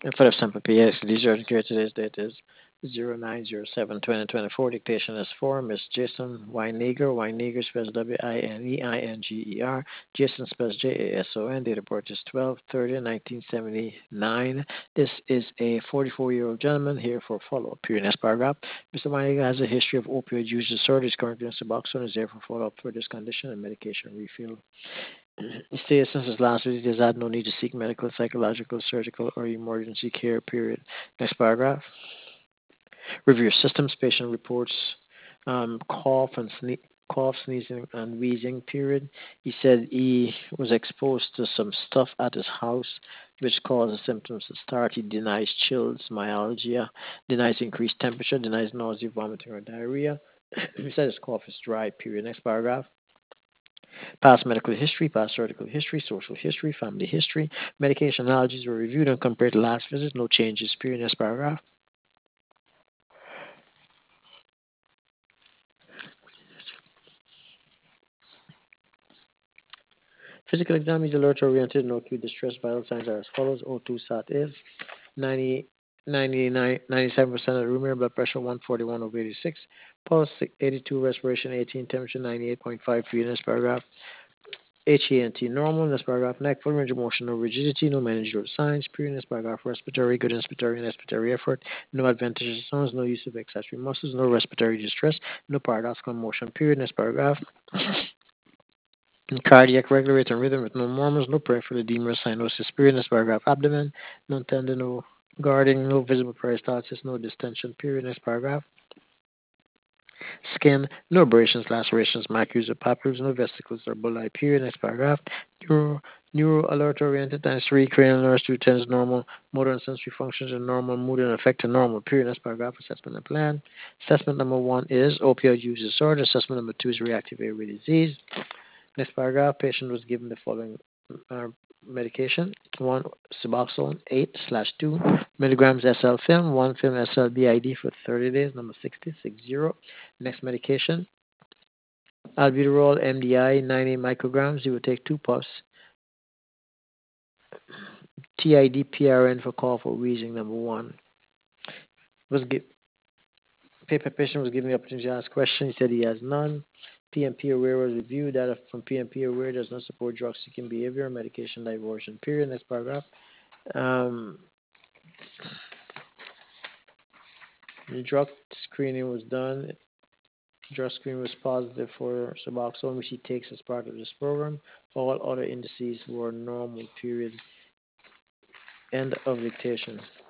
And for the sample PS, these are here today's date is 0907-2024. Dictation is for Miss Jason Weineger. Weineger spells Wineinger. Jason spells Jason. Date of birth is 12/30/1979. This is a 44-year-old gentleman here for follow-up period. Next paragraph. Mr. Weineger has a history of opioid use disorder. Is currently on Suboxone. Is there for follow-up for this condition and medication refill. He stated since his last visit, he has had no need to seek medical, psychological, surgical, or emergency care, period. Next paragraph. Review systems. Patient reports cough, sneezing, and wheezing, period. He said he was exposed to some stuff at his house which caused the symptoms to start. He denies chills, myalgia, denies increased temperature, denies nausea, vomiting, or diarrhea. He said his cough is dry, period. Next paragraph. Past medical history, past surgical history, social history, family history. Medication allergies were reviewed and compared to last visit. No changes. Period. Next paragraph. Physical exam is alert oriented. No acute distress. Vital signs are as follows. O2 SAT is 90, 97% of the room air. Blood pressure 141/86. Pulse 82. Respiration 18. Temperature 98.5. Period. Next paragraph. HENT normal. Next paragraph. Neck, full range of motion, no rigidity, no managerial signs. Period. Next paragraph. Respiratory, good inspiratory and expiratory effort. No adventitious sounds, no use of accessory muscles, no respiratory distress, no paradoxical motion. Period. Next paragraph. Cardiac regulatory and rhythm with no murmurs, no peripheral edema or cyanosis. Period. Next paragraph. Abdomen, no tendon, no guarding, no visible peristalsis, no distension. Period. Next paragraph. Skin, no abrasions, lacerations, macules, or papules, no vesicles or bullae. Period. Next paragraph. Neuro alert oriented times 3, cranial nerves 210 normal, motor and sensory functions are normal, mood and affect are normal. Period. Next paragraph. Assessment and plan. Assessment number 1 is opioid use disorder. Assessment number 2 is reactive airway disease. Next paragraph. Patient was given the following uh, medication: 1 Suboxone 8/2 milligrams SL film, 1 film SL BID for 30 days. Number 60. Next medication: albuterol MDI 90 micrograms. You will take 2 puffs. TID PRN for cough or wheezing. Number 1 was paper patient was given the opportunity to ask questions. He said he has none. PMP aware was reviewed. Data from PMP aware does not support drug seeking behavior, medication diversion. Period. Next paragraph. Um, the drug screening was done. Drug screen was positive for Suboxone, which he takes as part of this program. All other indices were normal. Period. End of dictation.